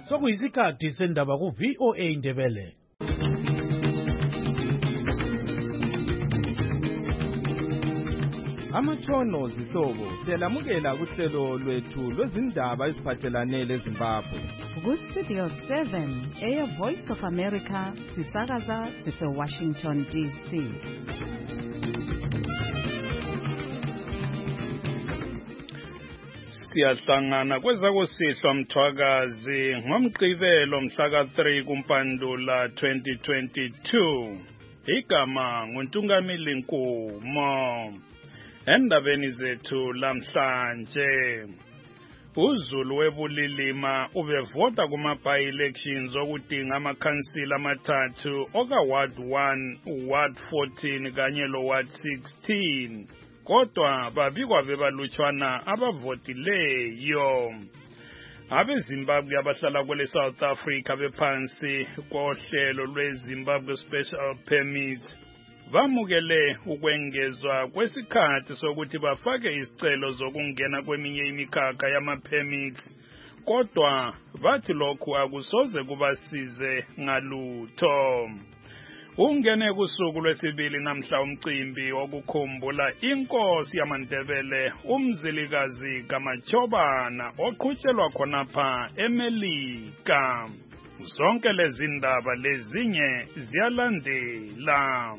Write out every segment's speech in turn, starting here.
Sokuyisikhathi sendaba ku VOA Indebele. Amatshono zihlobo siyalamukela kuhlelo lwethu lwezindaba eziphathelane leZimbabwe. Ku-Studio 7 Air Voice of America sisakaza sise-Washington DC. Siyahlangana kwezakusihlwa Mthwakazi ngomgqibelo mhla ka-3 kuMpandula 2022. Igama nguNtungamili Nkumo. Endabeni zethu lamhlanje, uZulu webulilima ubevota kuma-by-elections okudinga amakhansila amathathu oka-Ward 1, Ward 14 kanye lo-Ward 16. Kodwa babikwa bebalutshwana abavotileyo. AbeZimbabwe abahlala kwele South Africa bephansi kohlelo lweZimbabwe Special Permits bamukele ukwengezwa kwesikhathi sokuthi bafake isicelo zokungena kweminye imikhakha yama-permits, kodwa bathi lokhu akusoze kubasize ngalutho. Ungene kusuku lwesibili namhla umcimbi wokukhumbula inkosi yamaNdebele uMzilikazi kaMachobana oqhutshelwa khonapha eMelika. Zonke lezi ndaba lezinye ziyalandela.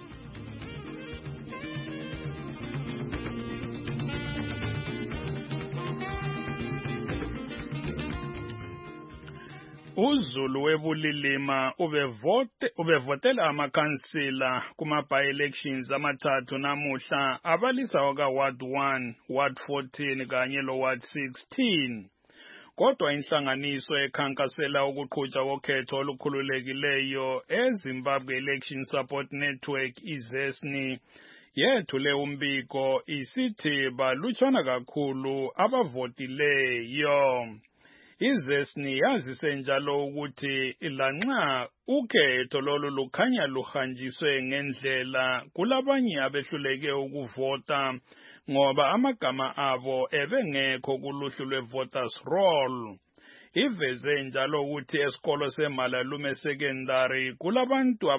uZulu webulilima ubevotela amakhansila kuma-by-elections amathathu namuhla abalisa waka-Ward 1, Ward 14 kanye lo-Ward 16. Kodwa inhlanganiso ekhankasela ukuqhutshwa kokhetho olukhululekileyo eZimbabwe Election Support Network iZESNI yethule umbiko isithi balutshwana kakhulu abavotileyo. iZESNI yazise njalo ukuthi lanxa ukhetho lolu lukhanya luhanjiswe ngendlela kulabanye abehluleke ukuvota ngoba amagama abo ebengekho kuluhlu lwe-voters roll. Iveze njalo ukuthi esikolo seMalalume Secondary kulabantu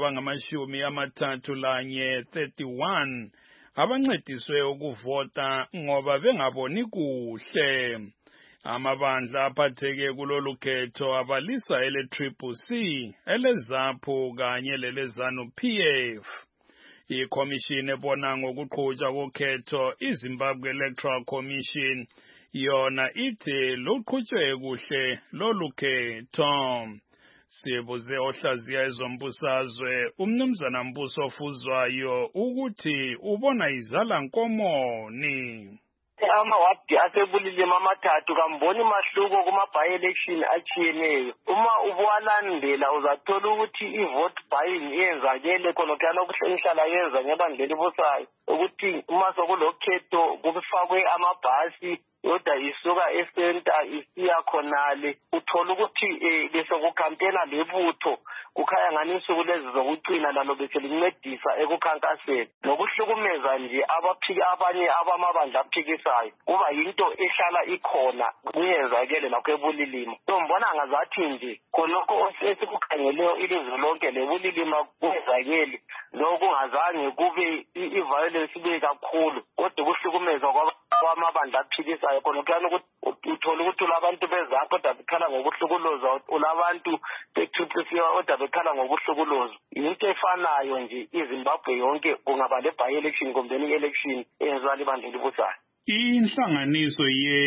abangama-31 abancediswe ukuvota ngoba bengaboni kuhle. Amabandla aphatheke kulolu khetho abalisa ele-CCC, ele-ZAPU kanye lele-ZANU-PF. IKhomishini ebona ngokuqhutshwa kokhetho iZimbabwe Electoral Commission yona ithi luqhutshwe kuhle lolu khetho. Sibuze ohlaziya ezombusazwe uMnumzana Mbuso Fuzwayo ukuthi ubona izala nkomoni. Amawadi asebulilima amathathu kamboni mahluko kuma-by-election atshiyeneyo. Uma ubuwalandela uzathola ukuthi i-vote buying yenzakele khonokuyana okuhlala yenza ngebandla elibusayo ukuthi uma sokulokhetho kufakwe amabhasi yodwa isuka esenta isiya khonale, uthola ukuthi besokukhampena lebutho kukhaya ngani insuku lezi zokucina lalo beselincedisa ekukhankaseni nokuhlukumeza nje abanye abamabandla aphikisayo kuba yinto ehlala ikhona kuyenzakele lakho ebulilima. So mbona ngazathi nje khonokho esikukhangeleyo ilizwe lonke lebulilima kuyenzakele lokungazange kube i-violence ibe kakhulu kodwa kuhlukumezwa kwamabandla aphikisayo khonokuyana ukuthi uthola ukuthi ulabantu bezapho kodwa bekhala ngokuhlukuluzwa, ulabantu be-2 kodwa bekhala ngokuhlukuluzwa. Into efanayo nje iZimbabwe yonke kungaba le-by-election kumbe i-election eyenziwa libandla elibusayo. Inhlanganiso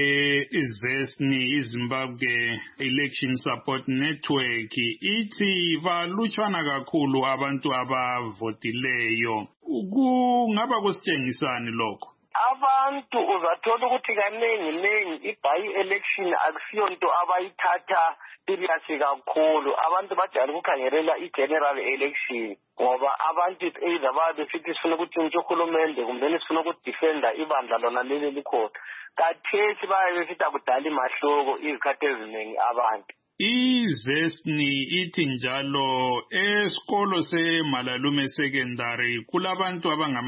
ye-ZESNI iZimbabwe Election Support Network ithi balutshwana kakhulu abantu abavotileyo. Kungaba kusitshengisani lokho? Abantu uzathola ukuthi kaningi i-by-election akusiyonto abayithatha serious kakhulu. Abantu bajayele ukukhangelela i-general election ngoba abantu either besithi sifuna ukuthi uhulumende kumbe sifuna ukudefenda ibandla lona leli likhona. Kathesi baye besithi akudala imahluko izikhathi eziningi abantu. iZesni ithi njalo esikolo seMalalume Secondary kulabantu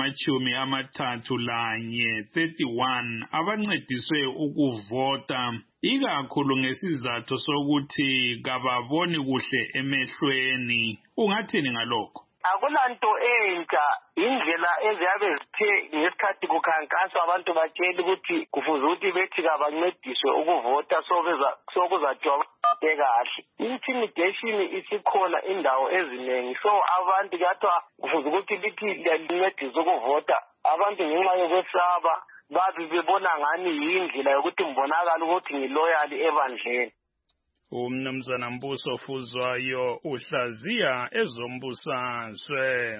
abangama31 abancediswe ukuvota ikakhulu ngesizathu sokuthi kababoni kuhle emehlweni. Ungathini ngalokho? Akulanto entsha, indlela eziyabe zithe ngesikhathi kukhankaswa abantu batshela ukuthi kufuze ukuthi bethi kabancediswe ukuvota sokuzajwa kahle. Intimidation isikhona indawo eziningi, so abantu kuyathiwa kufuze ukuthi lithi lincediswe ukuvota. Abantu ngenxa yokwesaba babi bebona ngani yindlela yokuthi mbonakala ukuthi ngiloyali ebandleni. Umnumzana Mbuso Fuzwayo uhlaziya ezombusazwe.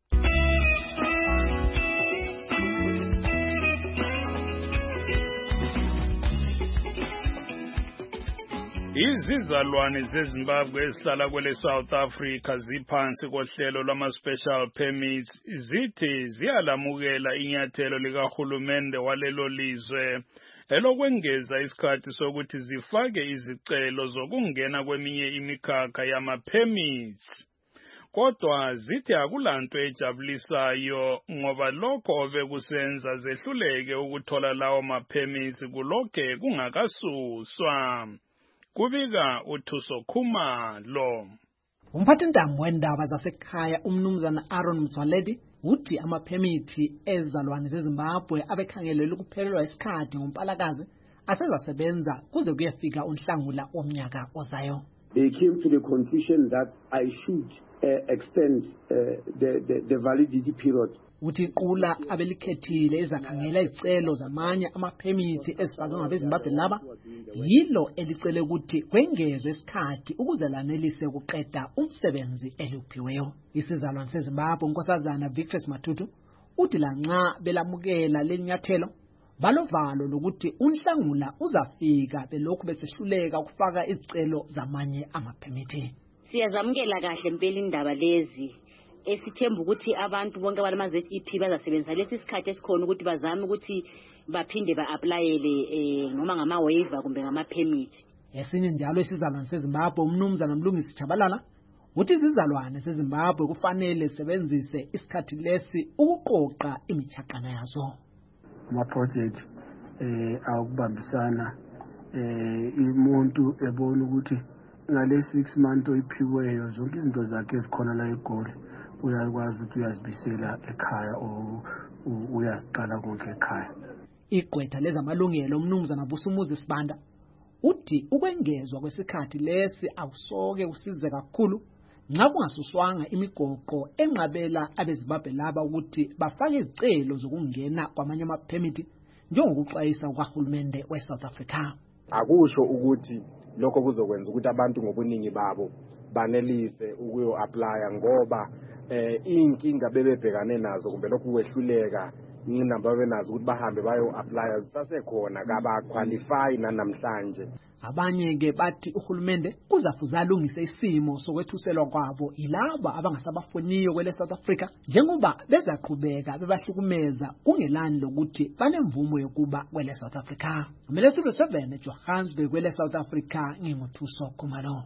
Izizalwane zeZimbabwe ezihlala kwele South Africa ziphansi kohlelo lwama-special permits zithi ziyalamukela inyathelo likahulumende walelo lizwe elokwengeza isikhathi sokuthi zifake izicelo zokungena kweminye imikhakha yama-permits. Kodwa zithi akulanto ejabulisayo ngoba lokho bekusenza zehluleke ukuthola lawo ma-permits kulokhe kungakasuswa. Kubika uThuso Khumalo. Umphathintambo wendaba zasekhaya umnumzana Aaron Mzwaledi uthi amaphemithi ezalwane zeZimbabwe abekhangelelwe ukuphelelwa isikhathi ngoMpalakazi asezasebenza kuze kuyefika uNhlangula womnyaka ozayo. They came to the conclusion that I should extend the validity period. Uthi iqula abelikhethile ezakhangela izicelo zamanye amaphemithi ezifakwe ngabeZimbabwe laba yilo elicele ukuthi kwengezwe isikhathi ukuze lanelise ukuqeda umsebenzi eluphiweyo. Isizalwane seZimbabwe unkosazana Victor Matutu uthi lanxa belamukela lenyathelo balovalo lokuthi uNhlangula uzafika belokhu besehluleka ukufaka izicelo zamanye amaphemithi. Siyazamukela kahle impela indaba lezi esithemba ukuthi abantu bonke abama-ZEP bazasebenzisa lesi sikhathi esikhona ukuthi bazame ukuthi baphinde ba-aplayele noma ngama-waiver kumbe ngama-permit. Esinye njalo isizalwane seZimbabwe umnumzana Mlungisi Chabalala uthi izizalwane seZimbabwe kufanele sebenzise isikhathi lesi ukuqoqa imichaqana yazo. Ama-project awukubambisana umuntu ebona ukuthi ngale 6 months oyiphiweyo zonke izinto zakhe ezikhona la eGoli uyakwazi ukuthi uyazibisela ekhaya uyasiqala konke ekhaya. Igqwetha lezamalungelo umnumzana Busumuzi Sibanda uthi ukwengezwa kwesikhathi lesi akusoke usize kakhulu nxa kungasuswanga imigoqo enqabela abeZimbabwe laba ukuthi bafake izicelo zokungena kwamanye amaphemithi njengokuxwayisa ukahulumende weSouth Africa. Akusho ukuthi lokho kuzokwenza ukuthi abantu ngobuningi babo banelise ukuyo-aplya ngoba inkinga bebebhekane nazo kumbe lokhu kwehluleka inamba benazo ukuthi bahambe bayo-aplya zisasekhona kabaqualify nanamhlanje. Abanye-ke bathi uhulumende kuzafuze alungise isimo sokwethuselwa kwabo ilaba abangasabafuniyo kwele South Africa njengoba bezaqhubeka bebahlukumeza kungelani lokuthi banemvumo yokuba kwele South Africa. Umelestudio 7 eJohannesburg kwele South Africa nginguThuso Khumalo.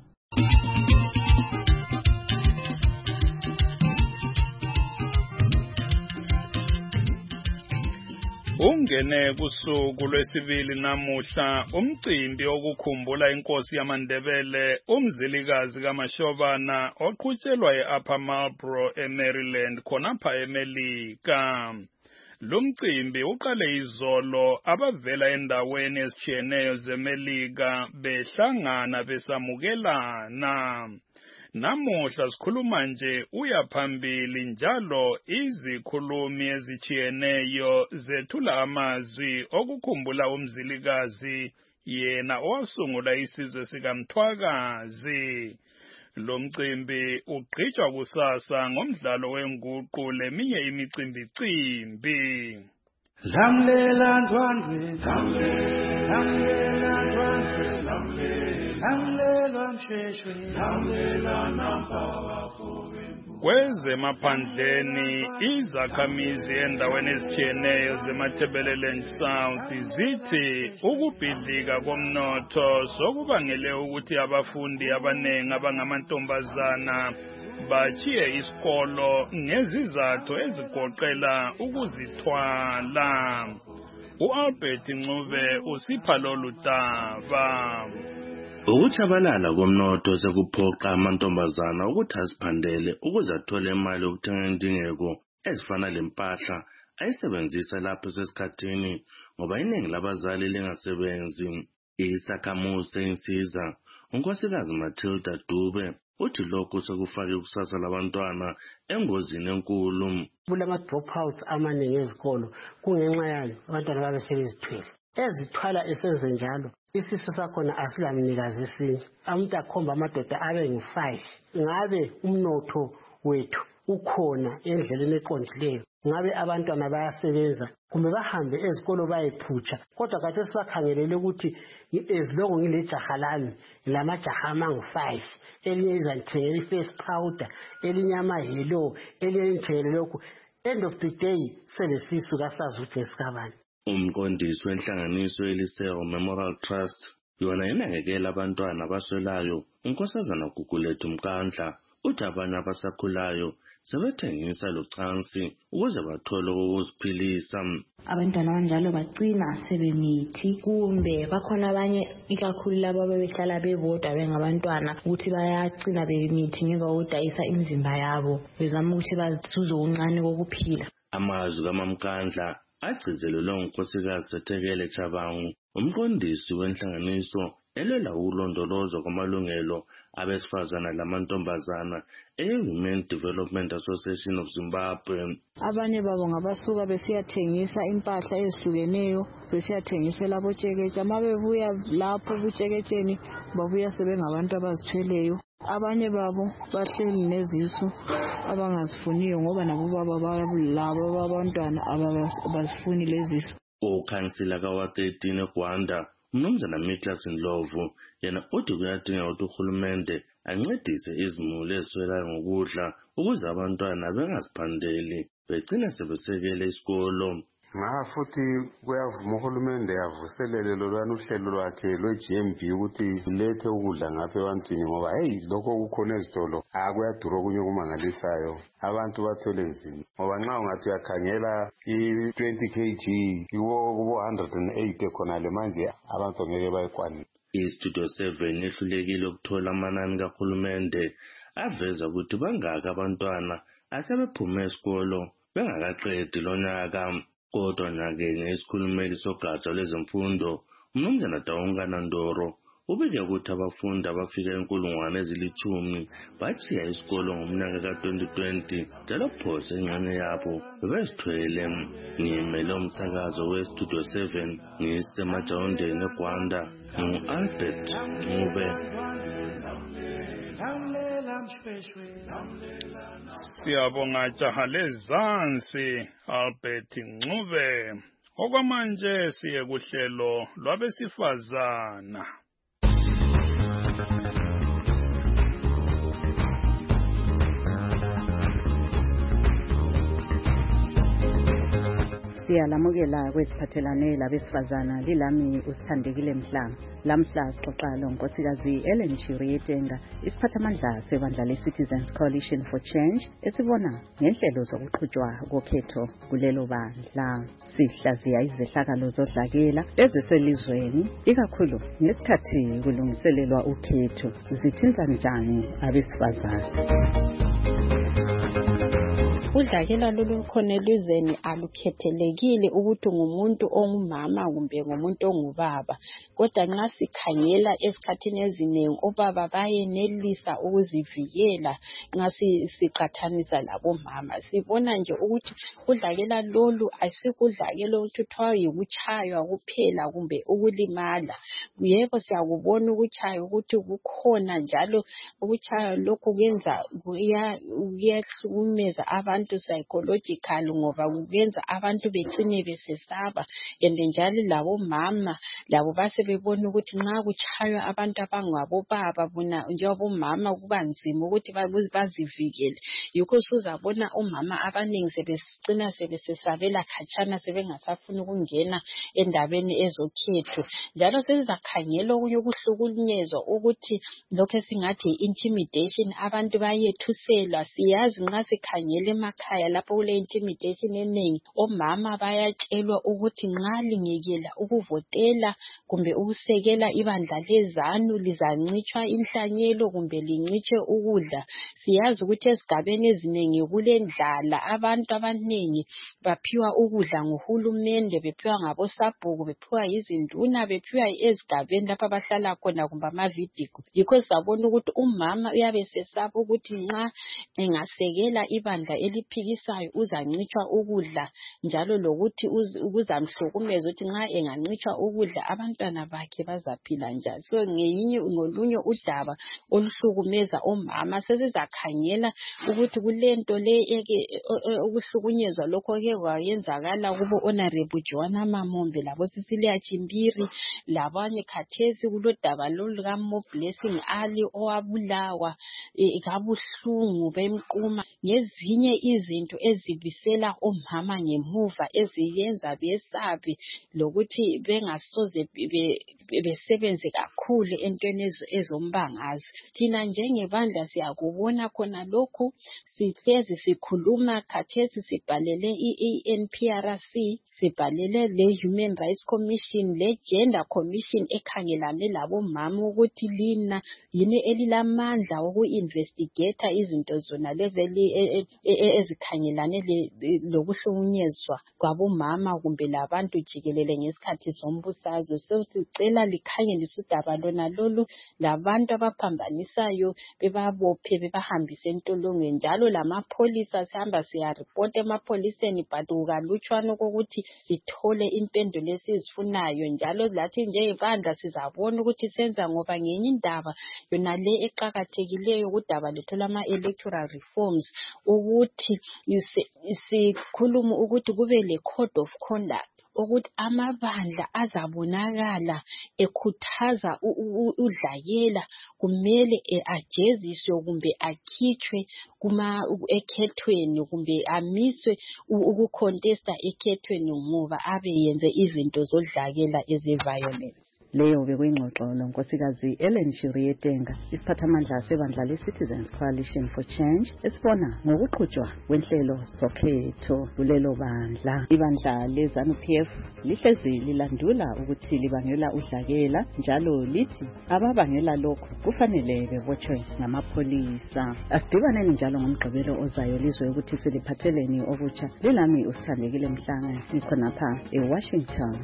Ungene kusuku lwesibili namuhla umcimbi okukhumbula inkosi yamaNdebele umzilikazi kaMashobana oqhutshelwa eUpper Marlborough eMaryland khonapha eMelika. Lo mcimbi uqale izolo abavela endaweni ezitshiyeneyo zeMelika behlangana besamukelana. Namuhla sikhuluma nje uyaphambili njalo izikhulumi ezichiyeneyo zethula amazwi okukhumbula umzilikazi yena owasungula isizwe sikaMthwakazi. Lo mcimbi ugqitshwa kusasa ngomdlalo wenguqu leminye imicimbi. Lamlela ndwandwe, lamlela ndwandwe, lamlela Kwezemaphandleni izakhamizi endaweni ezitshiyeneyo zeMatabeleland South zithi ukubhidlika komnotho sokubangele ukuthi abafundi abanengi abangamantombazana bachiye isikolo ngezizathu ezigoqela ukuzithwala. U-Albert Ncube usipha lolu daba. Ukuchabalala komnotho sekuphoqa amantombazana ukuthi aziphandele ukuze athole imali yokuthenga indingeko ezifana lempahla ayisebenzisa lapho sesikhathini ngoba iningi labazali lingasebenzi. Isakhamuzi seyinsiza unkosikazi Matilda Dube uthi lokhu sekufake ikusasa labantwana engozini enkulu. Kulama dropouts amaningi ezikolo kungenxa yani abantwana babe sebezithwele. Ezithwala esenze njalo isisu sakhona asilamnikazi esinye. Umuntu akhomba amadoda abe ngu5. Ngabe umnotho wethu ukhona endleleni eqondileyo. Ngabe abantwana bayasebenza kumbe bahambe ezikolo bayephutsha. Kodwa kade sisakhangelele ukuthi ezilongo ngilejaha lami lamajaha amangu5. Elinye izanithengela i-face powder, elinye ama-hello, elinye ngithengele lokhu. End of the day selesisu kasazi ukuthi ngesikabani. Umqondisi wenhlanganiso Eliseo Memorial Trust yona inakekela abantwana abaswelayo unkosazana Gugulethu Mkandla uthi abanye abasakhulayo sebethengisa locansi ukuze bathole ukuziphilisa. Abantwana abanjalo bagcina sebemithi kumbe bakhona abanye ikakhulu labo bebehlala bebodwa bengabantwana ukuthi bayagcina bemithi ngemva kokudayisa imizimba yabo bezama ukuthi bazuze uncane kokuphila. Amazwi kaMamkandla agcizelelwe unkosikazi Sethekele Chabangu umqondisi wenhlanganiso elwela ukulondolozwa kwamalungelo abesifazana lamantombazana e-Women Development Association of Zimbabwe. Abanye babo ngabasuka besiyathengisa impahla ezihlukeneyo besiyathengisela abotsheketshe mabebuya lapho butsheketsheni babuya sebengabantu abazithweleyo. Abanye babo bahleli nezisu abangazifuniyo ngoba nabo baba balabo abantwana abazifuni lezisu. Ukhansila kawa13 eGwanda uMnumzana Miklas Ndlovu yena uthi kuyadinga ukuthi uhulumende ancedise izimuli eziswelayo ngokudla ukuze abantwana bengaziphandeli begcine sebesekele isikolo. Futhi kuyavuma uhulumende yavuselele lolwana uhlelo lwakhe lwe-GMB ukuthi lethe ukudla ngapha ebantwini ngoba lokho kukhona ezitolo kuyadura okunye okumangalisayo. Abantu bathwele nzima ngoba nxa ungathi uyakhangela i-20 kg kubo-108 khonale manje abantu ngeke bayikwanise. IStudio 7 yehlulekile ukuthola amanani kahulumende aveza ukuthi bangaka abantwana asebephume esikolo bengakaqedi lonyaka. Kodwa nyakenye isikhulumeli sogatsha lwezemfundo uMnumzana Daungana Ndoro ubike ukuthi abafundi abafika 10,000 bachiya isikolo ngomnyaka ka-2020 njalo phose engxenye yabo bezithwele. Ngimele umsakazo weStudio 7 ngisemajawundeni eGwanda ngu-Albert Ncube. Siyabonga jaha lezansi Albert Ncube. Okwamanje siye kuhlelo lwabesifazana. Siyalamukela kwesiphathelane labesifazana lilami usithandekile Mhlanga. Lamhla sixoxa lonkosikazi Ellen Shirietenga isiphathamandla sebandla le-Citizens Coalition for Change esibona ngenhlelo zokuqhutshwa kokhetho kulelo bandla. Sihlaziya izehlakalo zodlakela eziselizweni ikakhulu ngesikhathi kulungiselelwa ukhetho zithinta njani abesifazana. Udlakela lolu khona elizweni alukhethelekile ukuthi ngumuntu ongumama kumbe ngumuntu ongubaba. Kodwa nxa sikhangela esikhathini ezinengi obaba bayenelisa ukuzivikela nxa siqathanisa labomama. Sibona nje ukuthi udlakela lolu asikudlakela ukuthi kuthiwa yikuchaywa kuphela kumbe ukulimala. Yebo siyakubona ukuchaywa ukuthi kukhona njalo ukuchaywa lokhu kuyenza kuyahlukumeza abantu abantu psychological ngoba kuyenza abantu becine besesaba. And njalo labo mama labo base bebona ukuthi nxa kuchaywa abantu abangabo baba bona njengoba mama kuba nzima ukuthi bazivikele. Yikho uzabona umama abaningi sebesicina sebesesabela khatshana sebengasafuna ukungena endabeni ezokhetho. Njalo sezakhangela okunye ukuhlukunyezwa ukuthi lokho singathi intimidation, abantu bayethuselwa. Siyazi nxa sikhangela emakhaya lapho kule intimidation eningi, omama bayatshelwa ukuthi nxa lingekela ukuvotela kumbe ukusekela ibandla lezanu lizancitshwa inhlanyelo kumbe lincitshwe ukudla. Siyazi ukuthi esigabeni ezinengi kulendlala, abantu abaningi baphiwa ukudla nguhulumende, bephiwa ngabosabhuku, bephiwa yizinduna, bephiwa ezigabeni lapha abahlala khona kumbe amavidiyo. Yikho sabona ukuthi umama uyabe sesaba ukuthi nxa engasekela ibandla eliphikisayo uzancitshwa ukudla, njalo lokuthi kuzamhlukumeza ukuthi nxa engancitshwa ukudla abantwana bakhe bazaphila njani. So ngolunye udaba oluhlukumeza omama, sesizakhangela ukuthi kulento le ukuhlukunyezwa lokho ke kwayenzakala kubo Honorable Joanna Mamombe labo Cecilia Chimbiri labanye khathesi kulodaba loluka Mo Blessing Ali owabulawa kabuhlungu bemquma ngezinye izinto ezibisela omama ngemuva eziyenza besabe lokuthi bengasoze besebenze kakhulu entweni ezombangazo. Thina njengebandla siyakubona khona lokhu, sihlezi sikhuluma khathesi sibhalele i-NPRC, sibhalele le Human Rights Commission, le Gender Commission ekhangelane labomama ukuthi lina yini elilamandla oku-investigate izinto zona lezi ezikhangelane lokuhlukunyezwa kwabomama kumbe labantu jikelele ngesikhathi sombusazwe. So sicela likhangelise udaba lona lolu labantu abaphambanisayo bebabophe bebahambise entolongweni. Njalo lamapholisa sihamba siyaripota emapholiseni but kukalutshwana ukuthi sithole impendulo esizifunayo. Njalo lathi njengebandla sizabona ukuthi senza ngoba ngenye indaba yona le eqhakathekileyo kudaba lethu lama-electoral reforms ukuthi sikhuluma ukuthi kube le code of conduct ukuthi amabandla azabonakala ekhuthaza udlakela kumele ajeziswe kumbe akhitshwe ekhethweni kumbe amiswe ukucontesta ekhethweni ngoba abe yenze izinto zodlakela eze-violence. Leyo bekuyingxoxo nonkosikazi Ellen Shirietenga, isiphathamandla sebandla le-Citizens Coalition for Change, esibona ngokuqhutshwa kwenhlelo zokhetho kulelo bandla. Ibandla le-ZANU-PF lihlezi lilandula ukuthi libangela udlakela, njalo lithi ababangela lokhu kufanele bebotshwe ngamapholisa. Asidibaneni njalo ngomgqibelo ozayo lizwe ukuthi siliphatheleni okutsha. Lilami uSithandekile Mhlanga, ngikhonapha eWashington.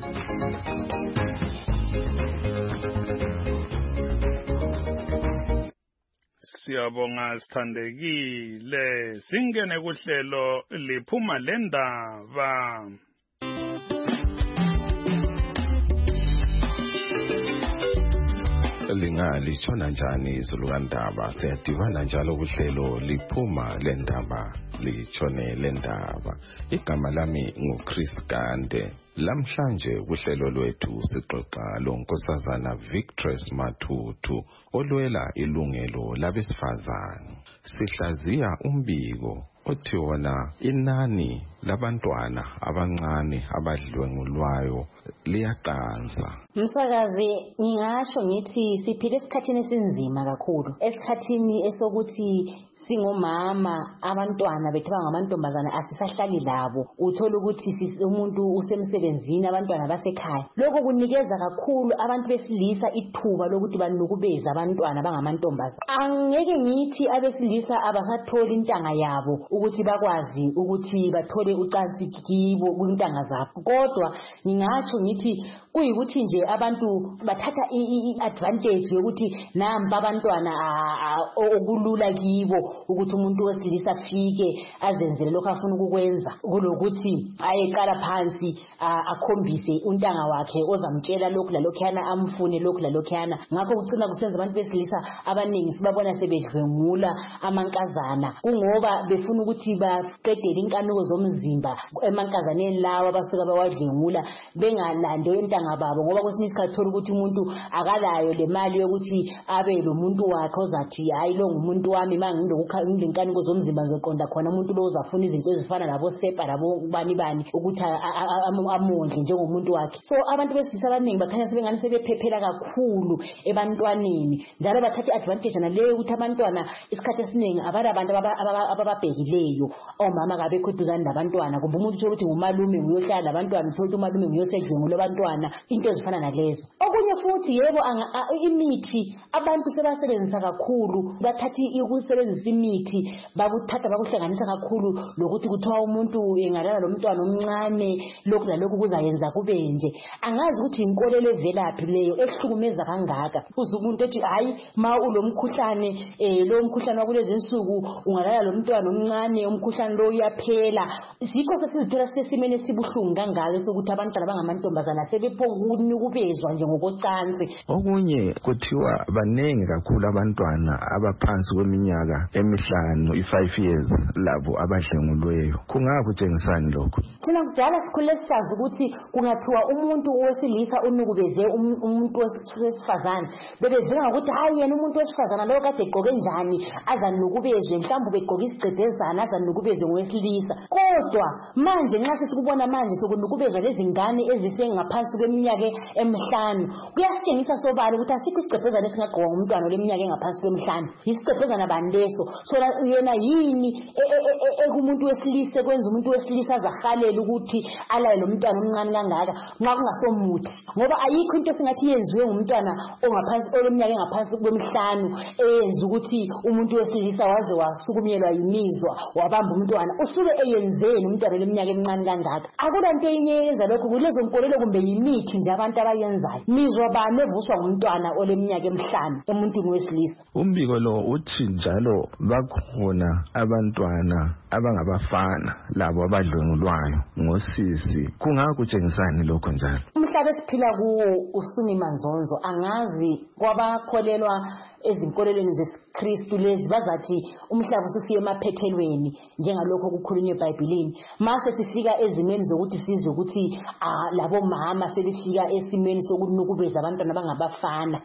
Siyabonga Sithandekile. Singene kuhlelo liphuma lendaba. Lingalitshona njani izulu kandaba? Siyadibana njalo kuhlelo liphuma lendaba litshone lendaba. Igama lami nguChris Gande. Lamhlanje kuhlelo lwethu sixoxa lonkosazana Victress Matutu olwela ilungelo labesifazane. Sihlaziya umbiko othi wona inani labantwana abancane abadlwengulwayo liyaqansa. Msakazi, ngingasho ngithi siphile esikhathini esinzima kakhulu, esikhathini esokuthi singomama abantwana bethu bangamantombazana asisahlali labo. Uthola ukuthi umuntu usemsebenzini, abantwana basekhaya. Lokho kunikeza kakhulu abantu besilisa ithuba lokuthi banukubeza abantwana bangamantombazana. Angeke ngithi abesilisa abasatholi intanga yabo ukuthi bakwazi ukuthi bathole ucansi kibo kwintanga zabo. Kodwa ngingatsho ngithi kuyikuthi nje abantu bathatha i-advantage yokuthi namba abantwana okulula kibo ukuthi umuntu wesilisa afike azenzele lokho afuna ukukwenza kulokuthi ayeqala phansi akhombise untanga wakhe ozamtshela lokhu lalokhuyana amfune lokhu lalokhuyana. Ngakho kucina kusenza abantu besilisa abaningi sibabona sebedlwengula amankazana kungoba befuna ukuthi baqedele inkanuko zomzimba emankazaneni lawa abasuka bawadlwengula bengalande ontanga babo, ngoba kwesinye isikhathi thola ukuthi umuntu akalayo le mali yokuthi abe lo muntu wakhe ozathi hayi lo ngumuntu wami ngilenkanuko zomzimba ngizoqonda khona umuntu lo uzafuna izinto ezifana labo sepa labo bani ukuthi amondle njengomuntu wakhe. So abantu besilisa abaningi bakhanya sebengani sebephephela kakhulu ebantwaneni njalo bathatha advantage naleyo ukuthi abantwana isikhathi esiningi abantu abababhekileyo omama kabekho eduzane labantwana, kumbe umuntu uthola ukuthi ngumalume nguyohlala labantwana, uthola ukuthi umalume nguyosedlwengula abantwana, into ezifana nalezo. Okunye futhi yebo imithi abantu sebasebenzisa kakhulu, bathatha ukusebenzisa imithi bakuthatha bakuhlanganisa kakhulu lokuthi kuthiwa umuntu engalala lo mntwana omncane lokhu lalokhu kuzayenza kube nje. Angazi ukuthi inkolelo evelaphi leyo ehlukumeza kangaka. Uze umuntu ethi hayi ma ulomkhuhlane lo mkhuhlane wakulezi insuku ungalala lo mntwana omncane umkhuhlane lo uyaphela. Sikho sesizithola sesimene sibuhlungu kangaka sokuthi abantwana bangamantombazana sebephokubezwa nje ngokocansi. Okunye kuthiwa banengi kakhulu abantwana abaphansi kweminyaka emihlanu i5 years labo abadlengulweyo. Kungakutshengisani lokho? Thina kudala sikhule sisazi ukuthi kungathiwa umuntu wesilisa unukubeze umuntu wesifazana bebezinga ukuthi hayi yena umuntu wesifazana lo kade egqoke njani azanukubezwe, mhlawumbe begqoka isigcebhezana azanukubezwe ngowesilisa. Kodwa manje nxa sesikubona manje sokunukubezwa lezi ngane ezisengaphansi kweminyaka emihlanu kuyasitshengisa sobala ukuthi asikho isigcebhezana esingagqokwa ngumntwana oleminyaka engaphansi kwemihlanu. Isigcebhezana bani leso? So yena yini ekumuntu wesilisa kwenza umuntu wesilisa azahalela ukuthi alaye lo mntwana omncane kangaka nxa kungasomuthi, ngoba ayikho into esingathi yenziwe ngumntwana ongaphansi oleminyaka engaphansi kwemihlanu eyenza ukuthi umuntu wesilisa waze wasukunyelwa yimizwa wabamba umntwana. Usuke eyenzeni umntwana oleminyaka emincane kangaka? Akulanto enye yenza lokho, kulezo nkolelo kumbe yimithi nje abantu abayenzayo. Mizwa bani evuswa ngumntwana oleminyaka emihlanu emuntwini wesilisa? Umbiko lo uthi njalo bakhona abantwana abangabafana labo abadlwengulwayo ngosisi. Kungakutshengisani lokho njalo? Umhlaba esiphila kuwo usunimanzonzo. Angazi kwabakholelwa ezinkolelweni zesiKristu lezi bazathi umhlaba ususiye emaphethelweni njengalokho okukhulunywe eBhayibhelini. Mase sifika ezimeni zokuthi sizwe ukuthi labo mama sebefika esimeni sokunukubeza abantwana abangabafana.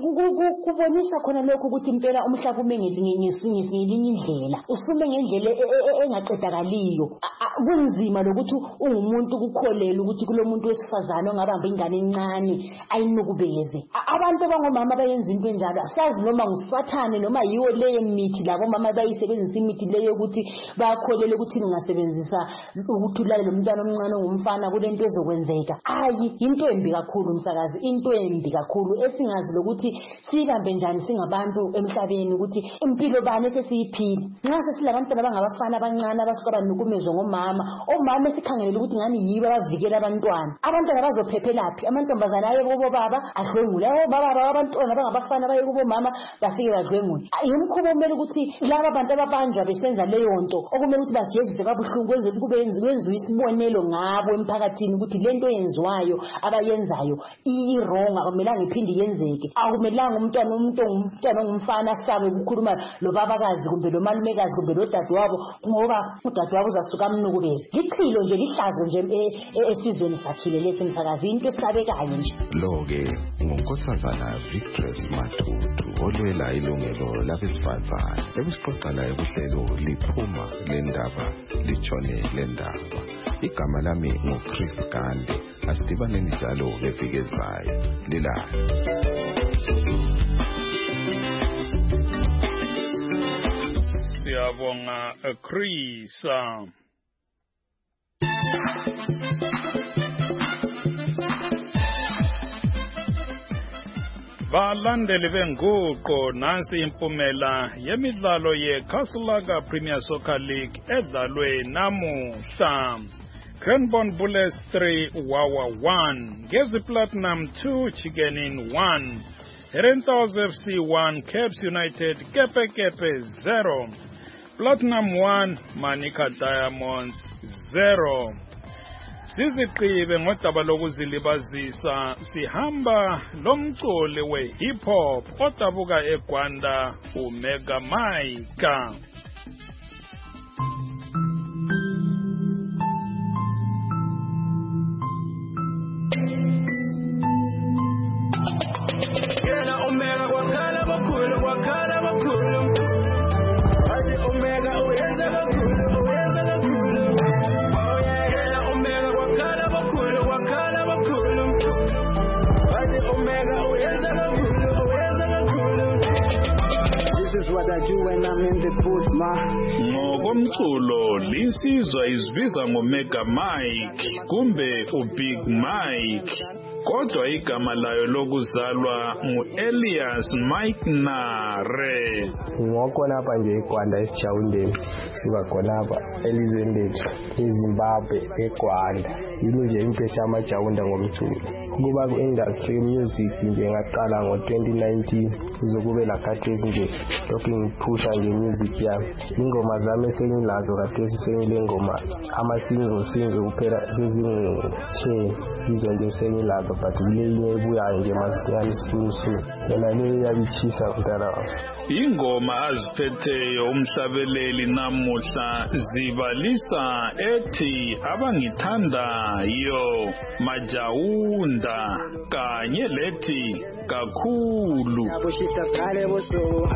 Kubonisa khona lokho ukuthi impela umhlaba ume ngelinye indlela, usume ngendlela engaqedakaliyo. Kunzima lokuthi ungumuntu ukukholela ukuthi kulomuntu wesifazane ongabamba ingane encane ayinukubeze. Abantu abangomama bayenza into enjalo, asazi noma ngusathane noma yiwo leyo mithi labo mama bayisebenzisa imithi leyo ukuthi bakholele ukuthi ningasebenzisa ukuthi ulale lo mntwana omncane ongumfana kulento ezokwenzeka. Ayi, into embi kakhulu msakazi, into embi kakhulu esingazi lokuthi sibambe njani singabantu emhlabeni ukuthi impilo bani sesiyiphila. Nxa sesilabantwana abangabafana abancane abasuka banukumezwe ngomama, omama esikhangelela ukuthi ngani yibo abavikela abantwana. Abantwana bazophephelaphi? Amantombazana aye kubo baba adlwengule, baba abantwana abangabafana baye kubo mama bafike badlwengule. Yimkhubo kumele ukuthi laba abantu ababanjwa besenza leyo nto okumele ukuthi bajeziswe kabuhlungu kwenzela kube yenziwe isibonelo ngabo emphakathini ukuthi lento yenziwayo abayenzayo i-wrong, akumelanga iphinde yenzeke. Akumelanga umntwana ongumfana asabe ukukhuluma lo babakazi kumbe lo malumekazi kumbe lo dadewabo ngoba udadewabo uzasuka amnukubeze. Lichilo nje lihlazo nje esizweni sathile lesi msakazi, into esabekayo nje. Lo-ke ngunkosazana Victress Matutu olwela ilungelo labesifazane ekusixoxa layo kuhlelo liphuma lendaba litshone lendaba. Igama lami nguChris Gande. Asidibaneni njalo ngeviki ezayo. Lilala. Siyabonga Chris. Balandeli benguqo, nansi impumela yemidlalo yeCastle Premier Soccer League edlalwe namuhla. Cranbourne Bullets 3, Wawa 1, Gezi Platinum 2, Chicken Inn 1, Herentals FC 1, Caps United Kepe Kepe 0, Platinum 1, Manika Diamonds 0. Siziqibe ngodaba lokuzilibazisa sihamba lomculi we-hip hop odabuka eGwanda uMega Mike. Ngokomculo lisizwa isibiza ngoMega Mike kumbe uBig Mike, kodwa igama layo lokuzalwa nguElias Mike Nare. Ngokhona apha nje eGwanda eSijawundeni, suka khona apha elizweni lethu eZimbabwe eGwanda. Yilo nje impetha amajawunda ngomculo. Kuba ku-industry music nje ngaqala ngo-2019 kuzokube lakhathesi nje lokhu ngiphusha nje music yami. Ingoma zami esengilazo khathesi sengile ngoma ama-single kuphela ezingu-10 izo nje sengilazo, but kulenye ebuyayo nje masinyane soon yona leyo iyabitshisa mntana. Ingoma aziphetheyo umhlabeleli namuhla zibalisa ethi abangithandayo majawunda kanye lethi kakhulu. Abushita skale busuku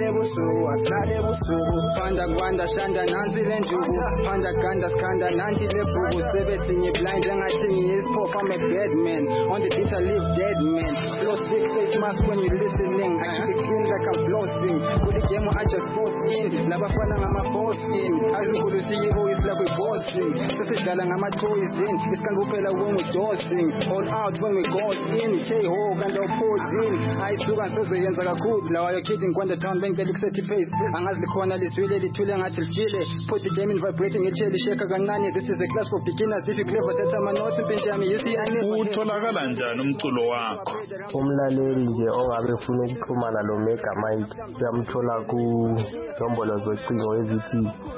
panda kwanda shanda nansi lenjuku panda ganda skanda nanti lebuku sebethi blind engathi ngiyisiphofu. I'm a bad man on the beat I live dead man. Flow 6 mask when you listening. I keep it clean like I'm flossing. Kuli game I just force in labafana ngama boss in azikulu siyibo is like we bossing. Sesidlala ngama toys in isikanga kuphela when we dosing all out when we go in hey ho kanti opposing ayisuka sizoyenza kakhulu lawa yo kidding kwanda town bengele kusethi face angazi likhona liswile lithule ngathi lijile put the game in vibrating echeli sheka kancane. This is a class for beginners. If you clever that's my notes impinje yami you see utholakala njani umculo wakho? Umlaleli nje ongabe ufuna ukuxhumana lo Mega Mike uyamthola ku nombolo zocingo ezithi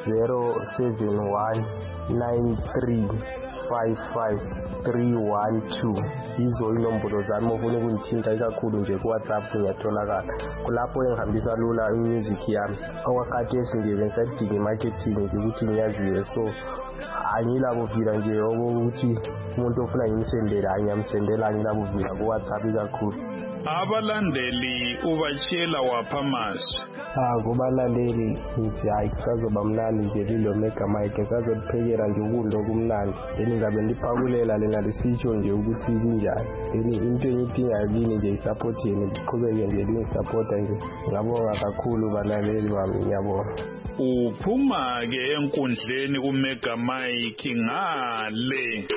0719355312. Izo inombolo zami ufuna ukungithinta ikakhulu nje ku WhatsApp ngiyatholakala. Kulapho engihambisa lula music yami. Okwakhathesi nje bengisadinga marketing nje ukuthi ngiyaziwe, so angilabuvila nje ukuthi umuntu ofuna ngimsendela ngiyamsendela, angilabuvila ku WhatsApp kakhulu. Abalandeli ubachela wapha amasu? Kubalandeli ngithi hayi kusazoba mnandi nje lilo Mega Mike, sazophekela nje ukudla okumnandi, ngabe ndiphakulela lena lisitsho nje ukuthi kunjani. Into engidingayo kini nje isupport yenu, ndiqhubeke nje lingisupporta nje. Ngiyabonga kakhulu balaleli bami, ngiyabonga. Uphuma ke enkundleni kuMega Mike ngale.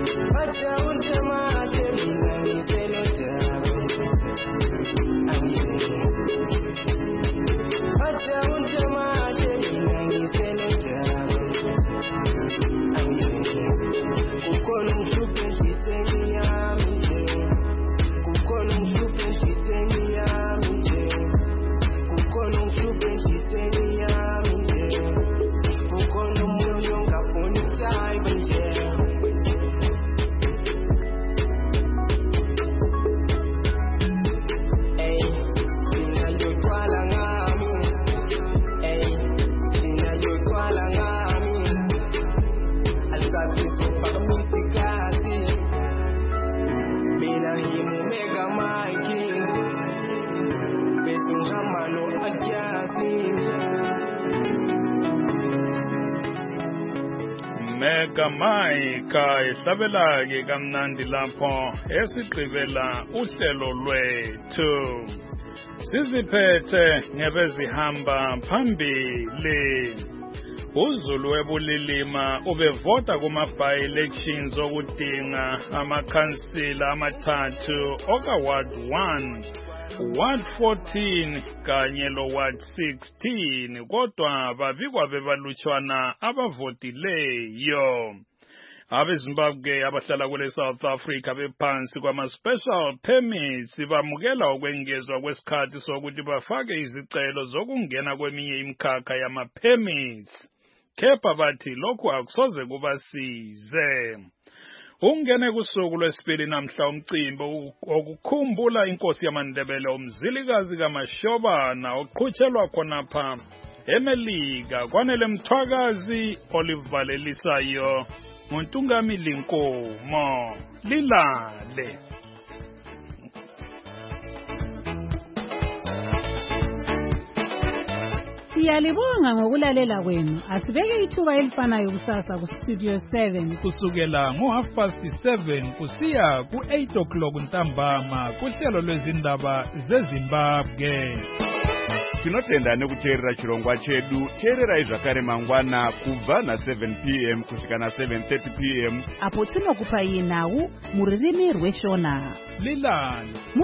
Mega Mike ehlabela ke kamnandi lapho esigqibela uhlelo lwethu. Siziphethe ngebezihamba phambili. uZulu webulilima ubevota kuma-by-elections okudinga amakhansila amathathu oka-Ward 1, Ward 14 kanye lo-Ward 16, kodwa babikwa bebalutshwana abavotileyo. abeZimbabwe abahlala kule South Africa bephansi kwama-special permits bamukela ukwengezwa kwesikhathi sokuthi bafake izicelo zokungena kweminye imikhakha yama-permits. Kepha bathi lokhu akusoze kubasize. Ungene kusuku lwesibili namhla umcimbi okukhumbula inkosi yamaNdebele umzilikazi kaMashobana oqhutshelwa khonapha eMelika kwanele Mthwakazi olivalelisayo nguNtungamili Nkomo lilale. Siyalibonga ngokulalela kwenu. Asibeke ithuba elifanayo kusasa ku Studio 7 kusukela ngo7:30 kusiya ku8 o'clock ntambama kuhlelo lwezindaba zeZimbabwe. Tinotenda nekuteerera chirongwa chedu. Teererai zvakare mangwana kubva na7 p.m. kusvika na7:30 p.m. apo tinokupa nawu muririmi rweshona lilale.